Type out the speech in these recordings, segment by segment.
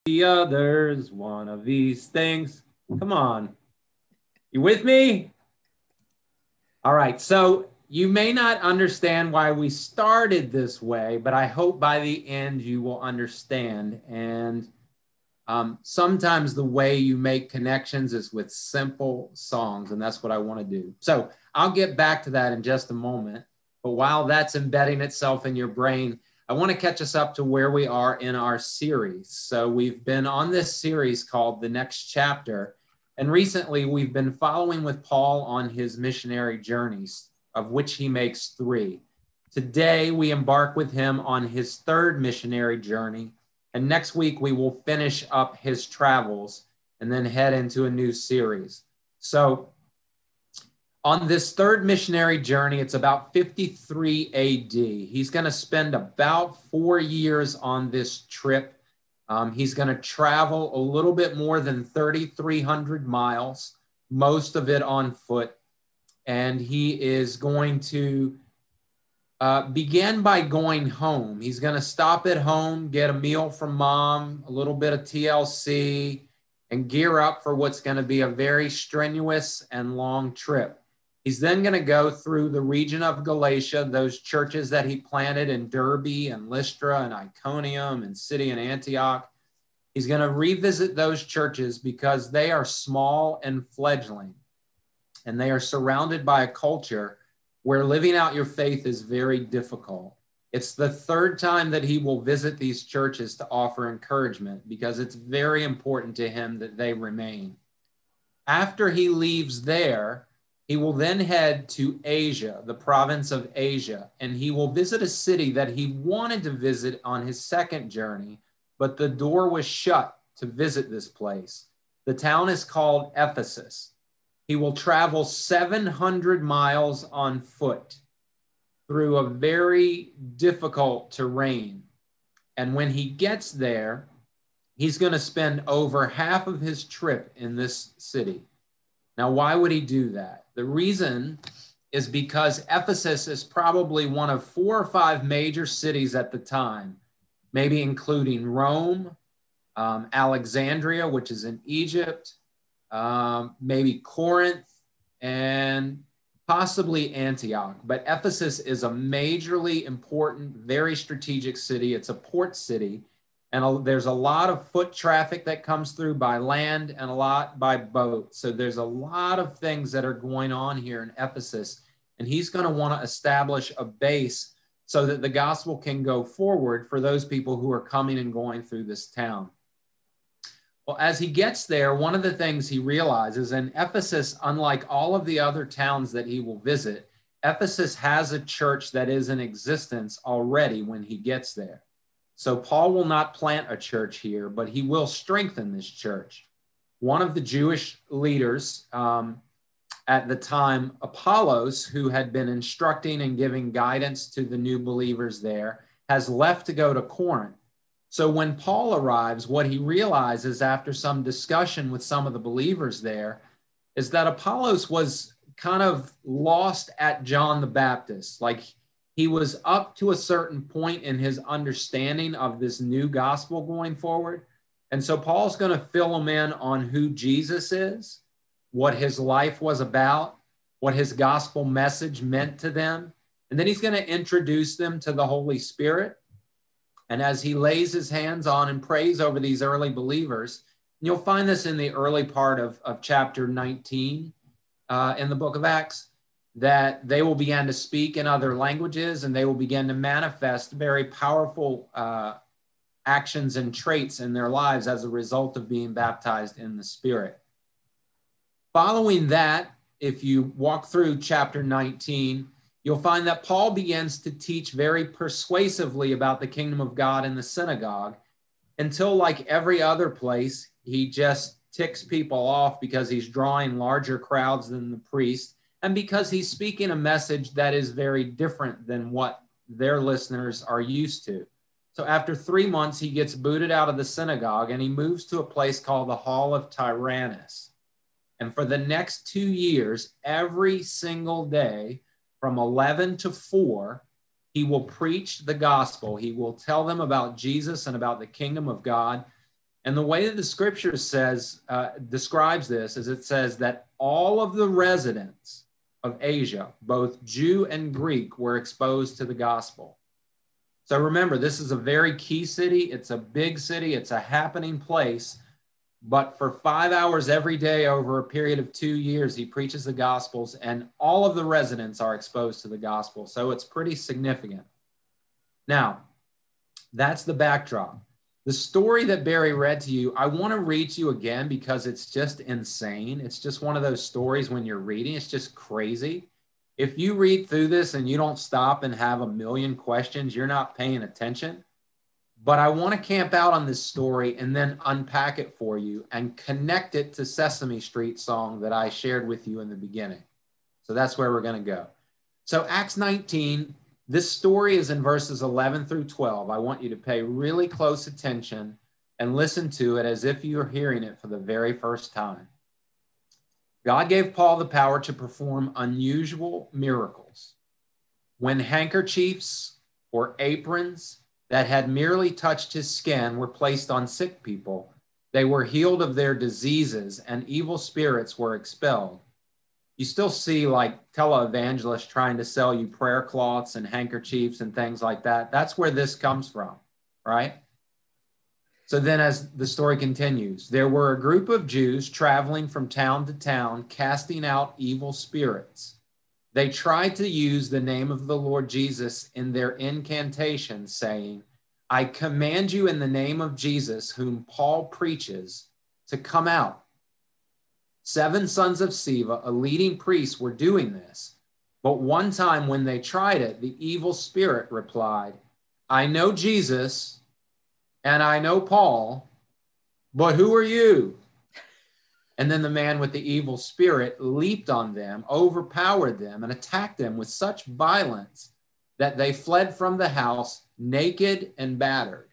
the others, one of these things. Come on. You with me? All right. So you may not understand why we started this way, but I hope by the end you will understand. And sometimes the way you make connections is with simple songs, and that's what I want to do. So I'll get back to that in just a moment. But while that's embedding itself in your brain, I want to catch us up to where we are in our series. So we've been on this series called The Next Chapter. And recently we've been following with Paul on his missionary journeys, of which he makes 3. Today we embark with him on his 3rd missionary journey. And next week we will finish up his travels and then head into a new series. So on this 3rd missionary journey, it's about 53 AD. He's going to spend about 4 years on this trip. He's going to travel a little bit more than 3,300 miles, most of it on foot. And he is going to begin by going home. He's going to stop at home, get a meal from mom, a little bit of TLC, and gear up for what's going to be a very strenuous and long trip. He's then going to go through the region of Galatia, those churches that he planted in Derbe and Lystra and Iconium and city in Antioch. He's going to revisit those churches because they are small and fledgling, and they are surrounded by a culture where living out your faith is very difficult. It's the 3rd time that he will visit these churches to offer encouragement because it's very important to him that they remain. After he leaves there, he will then head to Asia, the province of Asia, and he will visit a city that he wanted to visit on his 2nd journey, but the door was shut to visit this place. The town is called Ephesus. He will travel 700 miles on foot through a very difficult terrain. And when he gets there, he's going to spend over half of his trip in this city. Now, why would he do that? The reason is because Ephesus is probably one of 4 or 5 major cities at the time, maybe including Rome, Alexandria, which is in Egypt, maybe Corinth, and possibly Antioch. But Ephesus is a majorly important, very strategic city. It's a port city, and there's a lot of foot traffic that comes through by land and a lot by boat. So there's a lot of things that are going on here in Ephesus, and he's going to want to establish a base so that the gospel can go forward for those people who are coming and going through this town. Well, as he gets there, one of the things he realizes, and Ephesus, unlike all of the other towns that he will visit, Ephesus has a church that is in existence already when he gets there. So Paul will not plant a church here, but he will strengthen this church. One of the Jewish leaders at the time, Apollos, who had been instructing and giving guidance to the new believers there, has left to go to Corinth. So when Paul arrives, what he realizes after some discussion with some of the believers there is that Apollos was kind of lost at John the Baptist. Like he was up to a certain point in his understanding of this new gospel going forward. And so Paul's going to fill them in on who Jesus is, what his life was about, what his gospel message meant to them. And then he's going to introduce them to the Holy Spirit. And as he lays his hands on and prays over these early believers, and you'll find this in the early part of chapter 19 in the book of Acts, that they will begin to speak in other languages and they will begin to manifest very powerful actions and traits in their lives as a result of being baptized in the Spirit. Following that, if you walk through chapter 19, you'll find that Paul begins to teach very persuasively about the kingdom of God in the synagogue until, like every other place, he just ticks people off because he's drawing larger crowds than the priest and because he's speaking a message that is very different than what their listeners are used to. So after 3 months, he gets booted out of the synagogue and he moves to a place called the Hall of Tyrannus. And for the next 2 years, every single day from 11 to 4, he will preach the gospel. He will tell them about Jesus and about the kingdom of God. And the way that the scripture says, describes this is it says that all of the residents of Asia, both Jew and Greek, were exposed to the gospel. So remember, this is a very key city. It's a big city. It's a happening place. But for 5 hours every day over a period of 2 years, he preaches the gospels and all of the residents are exposed to the gospel. So it's pretty significant. Now, that's the backdrop. The story that Barry read to you, I want to read to you again because it's just insane. It's just one of those stories when you're reading, it's just crazy. If you read through this and you don't stop and have a million questions, you're not paying attention. But I want to camp out on this story and then unpack it for you and connect it to Sesame Street song that I shared with you in the beginning. So that's where we're going to go. So Acts 19, this story is in verses 11 through 12. I want you to pay really close attention and listen to it as if you're hearing it for the very first time. God gave Paul the power to perform unusual miracles. When handkerchiefs or aprons that had merely touched his skin were placed on sick people, they were healed of their diseases and evil spirits were expelled. You still see like televangelists trying to sell you prayer cloths and handkerchiefs and things like that. That's where this comes from, right? So then as the story continues, there were a group of Jews traveling from town to town, casting out evil spirits. They tried to use the name of the Lord Jesus in their incantation, saying, I command you in the name of Jesus, whom Paul preaches, to come out. 7 sons of Sceva, a leading priest, were doing this. But one time when they tried it, the evil spirit replied, I know Jesus and I know Paul, but who are you? And then the man with the evil spirit leaped on them, overpowered them, and attacked them with such violence that they fled from the house naked and battered.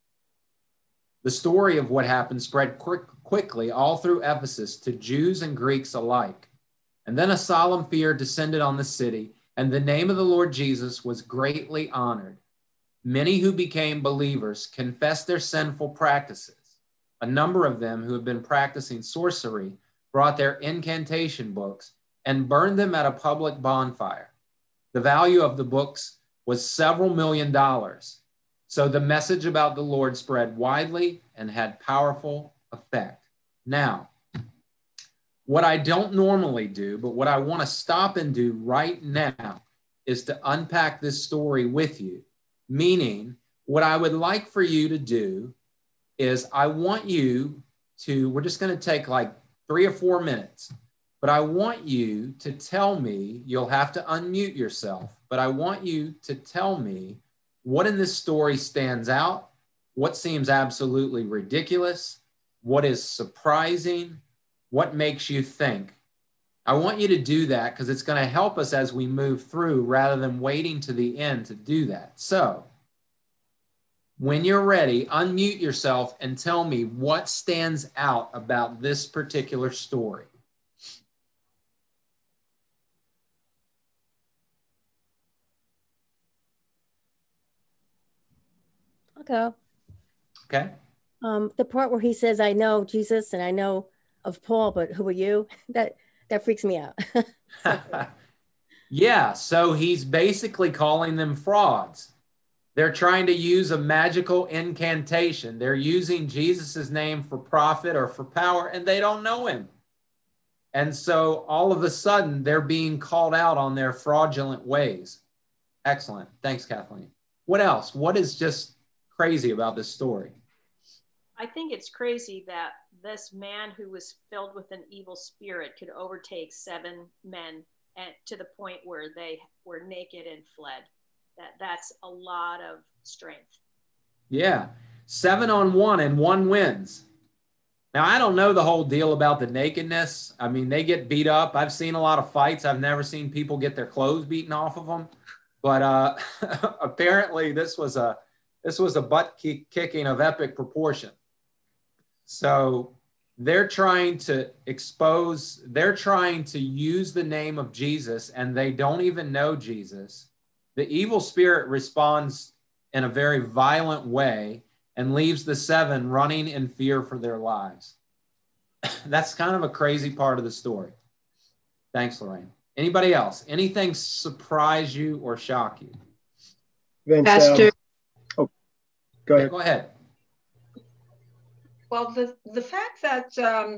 The story of what happened spread quickly all through Ephesus to Jews and Greeks alike. And then a solemn fear descended on the city, and the name of the Lord Jesus was greatly honored. Many who became believers confessed their sinful practices. A number of them who had been practicing sorcery brought their incantation books and burned them at a public bonfire. The value of the books was several $million. So the message about the Lord spread widely and had powerful effect. Now, what I don't normally do, but what I want to stop and do right now is to unpack this story with you. Meaning, what I would like for you to do is I want you to, we're just going to take like 3 or 4 minutes, but I want you to tell me, you'll have to unmute yourself, but I want you to tell me what in this story stands out, what seems absolutely ridiculous, what is surprising, what makes you think. I want you to do that because it's going to help us as we move through rather than waiting to the end to do that. So when you're ready, unmute yourself and tell me what stands out about this particular story. I'll go. Okay. The part where he says, I know Jesus and I know of Paul, but who are you? That freaks me out. Yeah, so he's basically calling them frauds. They're trying to use a magical incantation. They're using Jesus's name for profit or for power, and they don't know him. And so all of a sudden, they're being called out on their fraudulent ways. Excellent. Thanks, Kathleen. What else? What is just crazy about this story? I think it's crazy that this man who was filled with an evil spirit could overtake 7 men and to the point where they were naked and fled. That's a lot of strength. Yeah. 7 on 1 and 1 wins. Now, I don't know the whole deal about the nakedness. I mean, they get beat up. I've seen a lot of fights. I've never seen people get their clothes beaten off of them. But apparently this was a butt kicking of epic proportion. So they're trying to use the name of Jesus, and they don't even know Jesus. The evil spirit responds in a very violent way, and leaves the 7 running in fear for their lives. That's kind of a crazy part of the story. Thanks, Lorraine. Anybody else? Anything surprise you or shock you? Vince, Pastor. Oh, go ahead. Go ahead. Well, the fact that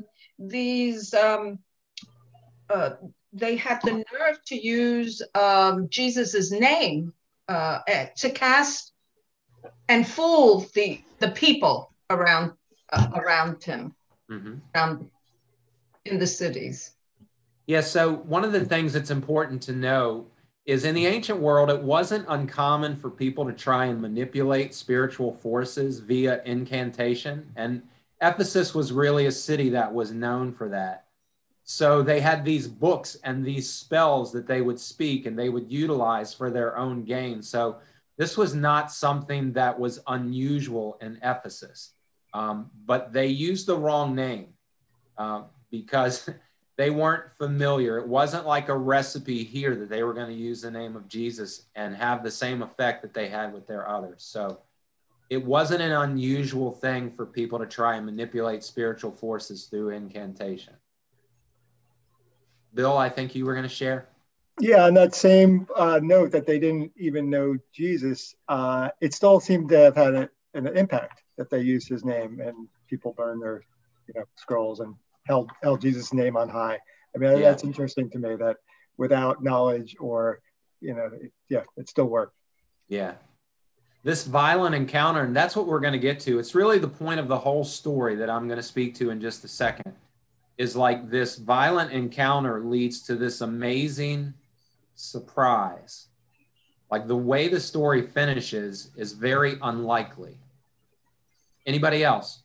they had the nerve to use Jesus's name to cast and fool the people around him, in the cities. Yeah, so one of the things that's important to know is in the ancient world, it wasn't uncommon for people to try and manipulate spiritual forces via incantation. And Ephesus was really a city that was known for that. So they had these books and these spells that they would speak and they would utilize for their own gain. So this was not something that was unusual in Ephesus, but they used the wrong name because they weren't familiar. It wasn't like a recipe here that they were going to use the name of Jesus and have the same effect that they had with their others. So it wasn't an unusual thing for people to try and manipulate spiritual forces through incantation. Bill, I think you were going to share. Yeah, on that same note that they didn't even know Jesus, it still seemed to have had an impact that they used his name and people burned their scrolls and held Jesus' name on high. I mean, that's interesting to me that without knowledge or, it still worked. Yeah. This violent encounter, and that's what we're going to get to. It's really the point of the whole story that I'm going to speak to in just a second, is like this violent encounter leads to this amazing surprise. Like the way the story finishes is very unlikely. Anybody else?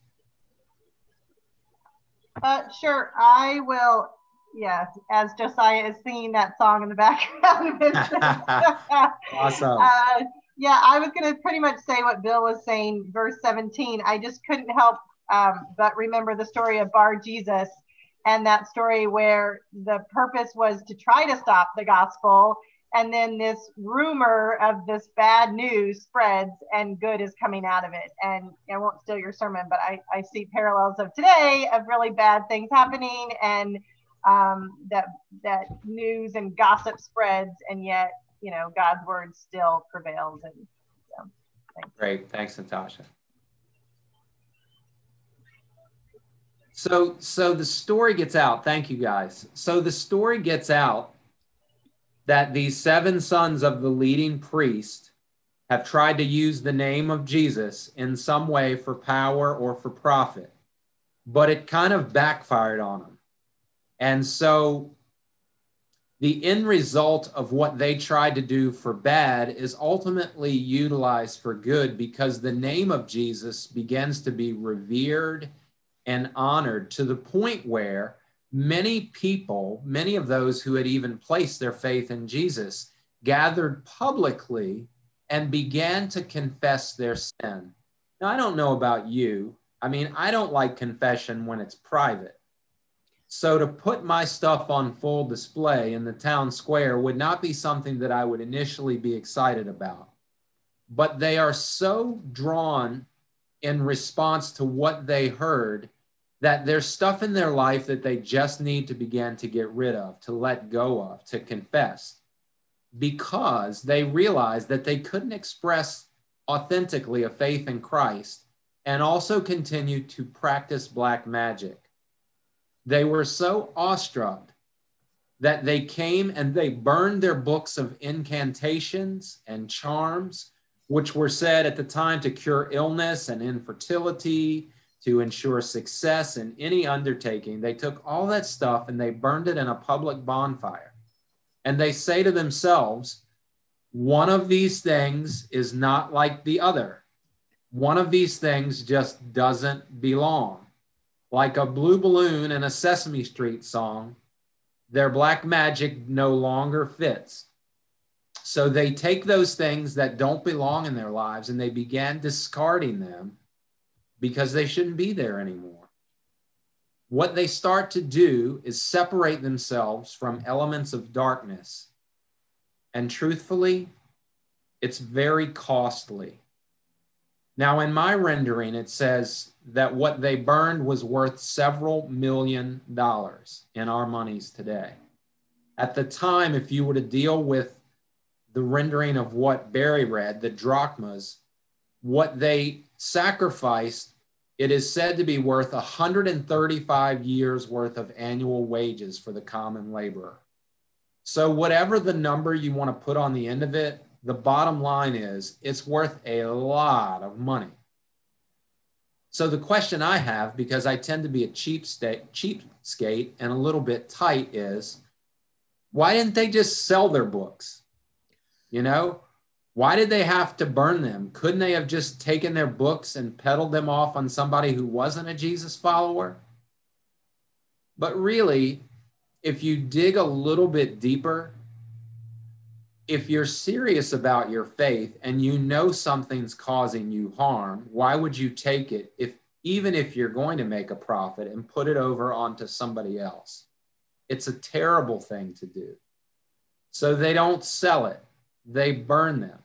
Sure, I will. Yes, as Josiah is singing that song in the background. Awesome. Yeah, I was going to pretty much say what Bill was saying, verse 17. I just couldn't help but remember the story of Bar Jesus, and that story where the purpose was to try to stop the gospel, and then this rumor of this bad news spreads and good is coming out of it. And I won't steal your sermon, but I see parallels of today of really bad things happening, and that news and gossip spreads, and yet God's word still prevails. And so, thanks. Great, thanks, Natasha. So the story gets out. Thank you, guys. So the story gets out that these 7 sons of the leading priest have tried to use the name of Jesus in some way for power or for profit, but it kind of backfired on them. And so the end result of what they tried to do for bad is ultimately utilized for good, because the name of Jesus begins to be revered and honored to the point where many people, many of those who had even placed their faith in Jesus, gathered publicly and began to confess their sin. Now, I don't know about you. I mean, I don't like confession when it's private. So to put my stuff on full display in the town square would not be something that I would initially be excited about. But they are so drawn in response to what they heard that there's stuff in their life that they just need to begin to get rid of, to let go of, to confess, because they realized that they couldn't express authentically a faith in Christ and also continue to practice black magic. They were so awestruck that they came and they burned their books of incantations and charms, which were said at the time to cure illness and infertility, to ensure success in any undertaking. They took all that stuff and they burned it in a public bonfire. And they say to themselves, one of these things is not like the other. One of these things just doesn't belong. Like a blue balloon in a Sesame Street song, their black magic no longer fits. So they take those things that don't belong in their lives and they began discarding them because they shouldn't be there anymore. What they start to do is separate themselves from elements of darkness. And truthfully, it's very costly. Now, in my rendering, it says that what they burned was worth several $million in our monies today. At the time, if you were to deal with the rendering of what Barry read, the drachmas, what they sacrificed, it is said to be worth 135 years worth of annual wages for the common laborer. So whatever the number you want to put on the end of it, the bottom line is it's worth a lot of money. So the question I have, because I tend to be a cheapskate and a little bit tight, is why didn't they just sell their books? You know, why did they have to burn them? Couldn't they have just taken their books and peddled them off on somebody who wasn't a Jesus follower? But really, if you dig a little bit deeper, if you're serious about your faith and you know something's causing you harm, why would you take it, even if you're going to make a profit, and put it over onto somebody else? It's a terrible thing to do. So they don't sell it, they burn them.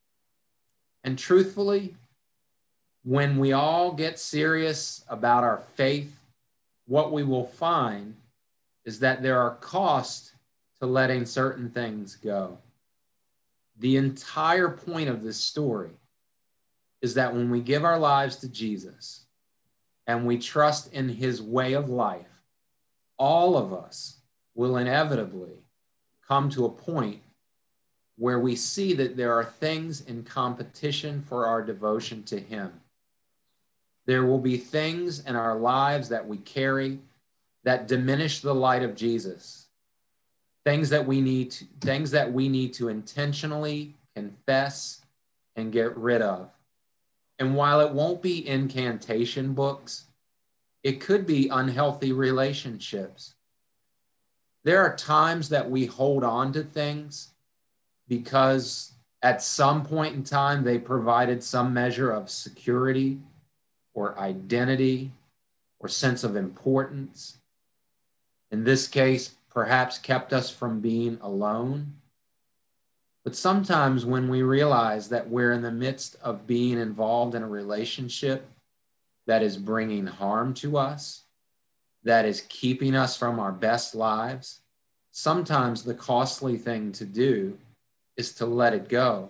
And truthfully, when we all get serious about our faith, what we will find is that there are costs to letting certain things go. The entire point of this story is that when we give our lives to Jesus and we trust in his way of life, all of us will inevitably come to a point where we see that there are things in competition for our devotion to him. There will be things in our lives that we carry that diminish the light of Jesus. Things that we need to intentionally confess and get rid of. And while it won't be incantation books, it could be unhealthy relationships. There are times that we hold on to things because at some point in time they provided some measure of security or identity or sense of importance. In this case, perhaps kept us from being alone. But sometimes when we realize that we're in the midst of being involved in a relationship that is bringing harm to us, that is keeping us from our best lives, sometimes the costly thing to do is to let it go.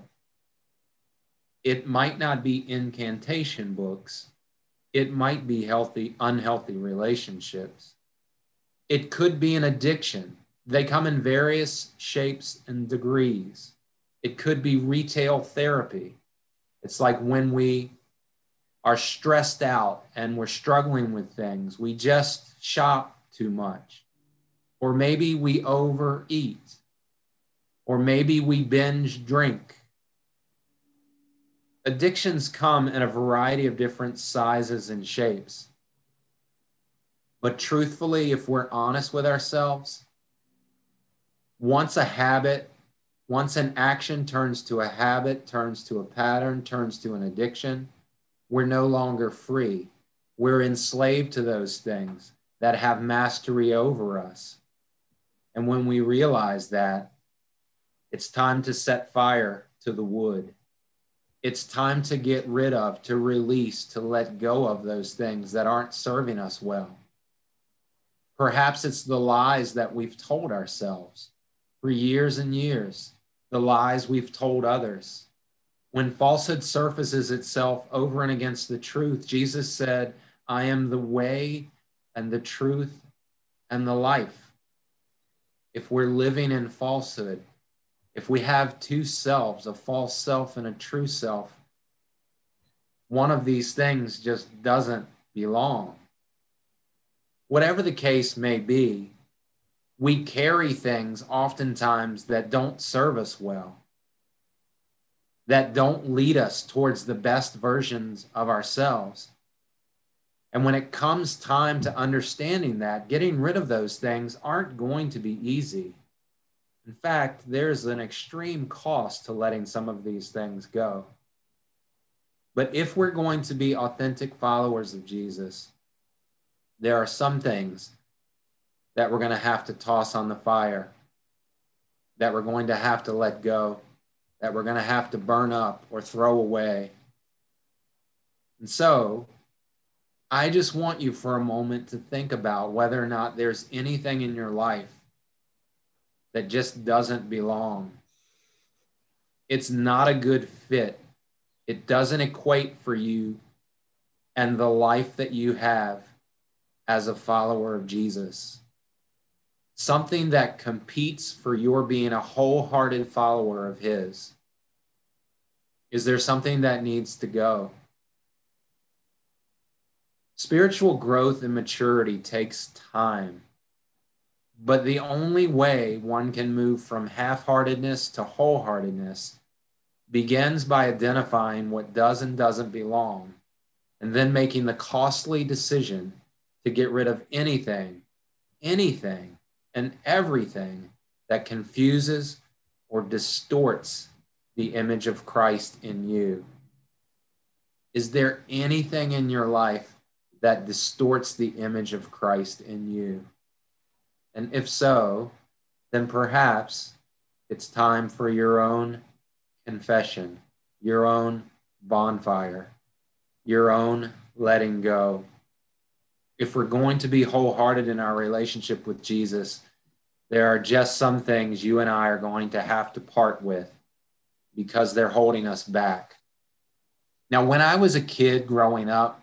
It might not be incantation books. It might be unhealthy relationships. It could be an addiction. They come in various shapes and degrees. It could be retail therapy. It's like when we are stressed out and we're struggling with things, we just shop too much. Or maybe we overeat. Or maybe we binge drink. Addictions come in a variety of different sizes and shapes. But truthfully, if we're honest with ourselves, once an action turns to a habit, turns to a pattern, turns to an addiction, we're no longer free. We're enslaved to those things that have mastery over us. And when we realize that, it's time to set fire to the wood. It's time to get rid of, to release, to let go of those things that aren't serving us well. Perhaps it's the lies that we've told ourselves for years and years, the lies we've told others. When falsehood surfaces itself over and against the truth, Jesus said, I am the way and the truth and the life. If we're living in falsehood, if we have two selves, a false self and a true self, one of these things just doesn't belong. Whatever the case may be, we carry things oftentimes that don't serve us well, that don't lead us towards the best versions of ourselves. And when it comes time to understanding that, getting rid of those things aren't going to be easy. In fact, there's an extreme cost to letting some of these things go. But if we're going to be authentic followers of Jesus, there are some things that we're going to have to toss on the fire, that we're going to have to let go, that we're going to have to burn up or throw away. And so I just want you for a moment to think about whether or not there's anything in your life that just doesn't belong. It's not a good fit. It doesn't equate for you and the life that you have as a follower of Jesus. Something that competes for your being a wholehearted follower of his. Is there something that needs to go? Spiritual growth and maturity takes time, but the only way one can move from half-heartedness to wholeheartedness begins by identifying what does and doesn't belong, and then making the costly decision to get rid of anything, and everything that confuses or distorts the image of Christ in you. Is there anything in your life that distorts the image of Christ in you? And if so, then perhaps it's time for your own confession, your own bonfire, your own letting go. If we're going to be wholehearted in our relationship with Jesus, there are just some things you and I are going to have to part with because they're holding us back. Now, when I was a kid growing up,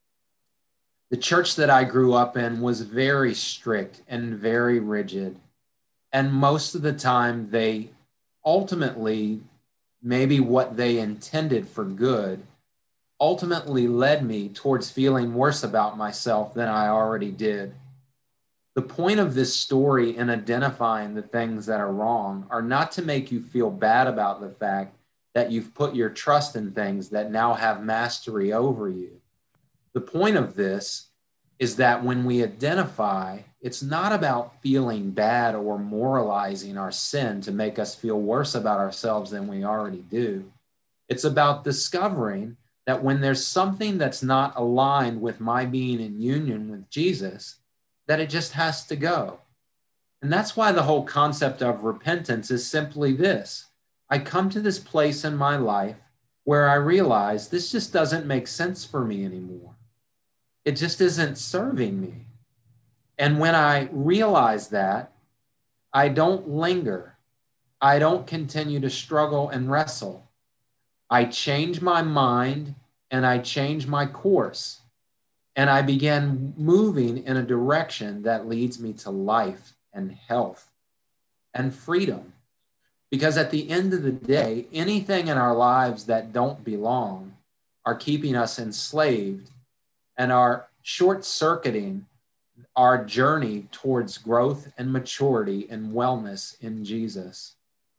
the church that I grew up in was very strict and very rigid. And most of the time, they ultimately, maybe what they intended for good, ultimately led me towards feeling worse about myself than I already did. The point of this story in identifying the things that are wrong are not to make you feel bad about the fact that you've put your trust in things that now have mastery over you. The point of this is that when we identify, it's not about feeling bad or moralizing our sin to make us feel worse about ourselves than we already do. It's about discovering that when there's something that's not aligned with my being in union with Jesus, that it just has to go. And that's why the whole concept of repentance is simply this. I come to this place in my life where I realize this just doesn't make sense for me anymore. It just isn't serving me. And when I realize that, I don't linger. I don't continue to struggle and wrestle. I change my mind and I change my course. And I began moving in a direction that leads me to life and health and freedom. Because at the end of the day, anything in our lives that don't belong are keeping us enslaved and are short-circuiting our journey towards growth and maturity and wellness in Jesus.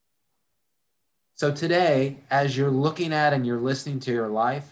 So today, as you're looking at and you're listening to your life,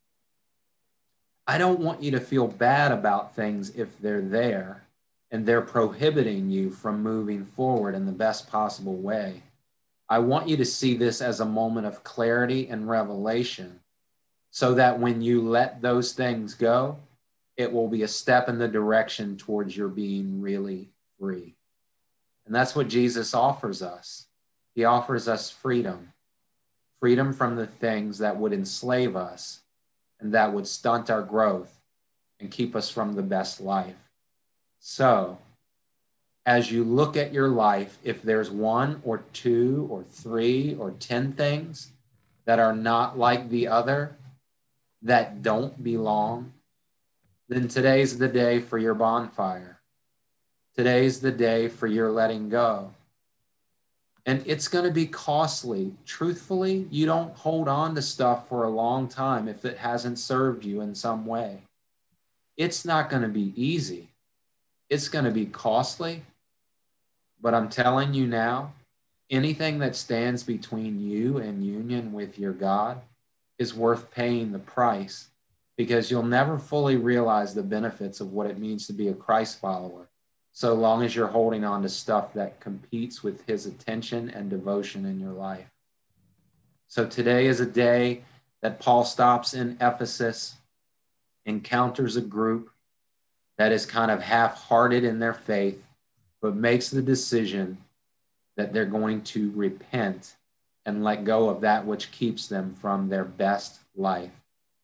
I don't want you to feel bad about things if they're there and they're prohibiting you from moving forward in the best possible way. I want you to see this as a moment of clarity and revelation so that when you let those things go, it will be a step in the direction towards your being really free. And that's what Jesus offers us. He offers us freedom, freedom from the things that would enslave us and that would stunt our growth and keep us from the best life. So, as you look at your life, if there's 1 or 2 or 3 or 10 things that are not like the other, that don't belong, then today's the day for your bonfire. Today's the day for your letting go. And it's going to be costly. Truthfully, you don't hold on to stuff for a long time if it hasn't served you in some way. It's not going to be easy. It's going to be costly. But I'm telling you now, anything that stands between you and union with your God is worth paying the price, because you'll never fully realize the benefits of what it means to be a Christ follower so long as you're holding on to stuff that competes with his attention and devotion in your life. So today is a day that Paul stops in Ephesus, encounters a group that is kind of half-hearted in their faith, but makes the decision that they're going to repent and let go of that which keeps them from their best life.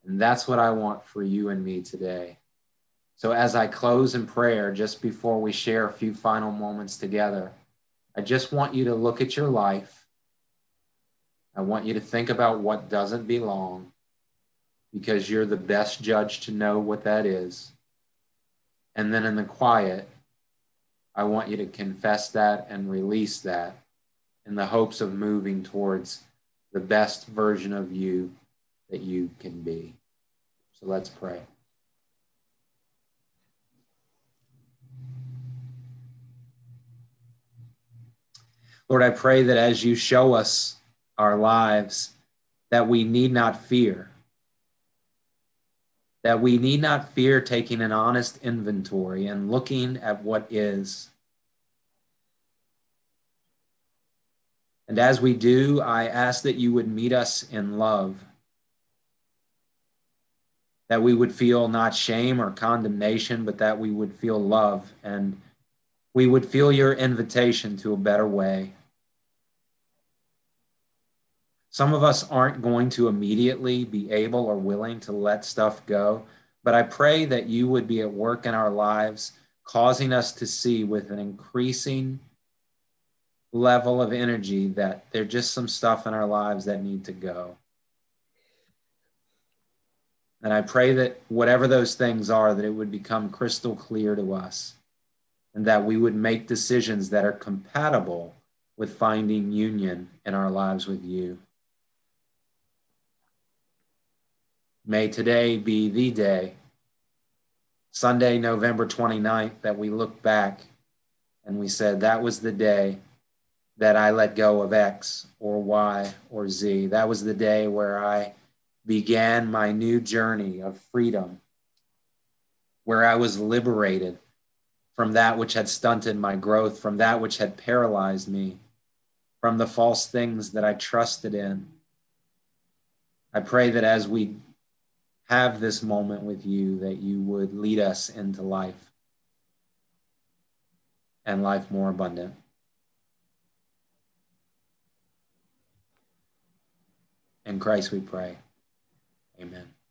And that's what I want for you and me today. So as I close in prayer, just before we share a few final moments together, I just want you to look at your life. I want you to think about what doesn't belong, because you're the best judge to know what that is. And then in the quiet, I want you to confess that and release that in the hopes of moving towards the best version of you that you can be. So let's pray. Lord, I pray that as you show us our lives, that we need not fear. That we need not fear taking an honest inventory and looking at what is. And as we do, I ask that you would meet us in love. That we would feel not shame or condemnation, but that we would feel love, and we would feel your invitation to a better way. Some of us aren't going to immediately be able or willing to let stuff go, but I pray that you would be at work in our lives, causing us to see with an increasing level of energy that there's just some stuff in our lives that need to go. And I pray that whatever those things are, that it would become crystal clear to us, and that we would make decisions that are compatible with finding union in our lives with you. May today be the day, Sunday, November 29th, that we look back and we said, that was the day that I let go of X or Y or Z. That was the day where I began my new journey of freedom, where I was liberated from that which had stunted my growth, from that which had paralyzed me, from the false things that I trusted in. I pray that as we have this moment with you, that you would lead us into life and life more abundant. In Christ we pray. Amen.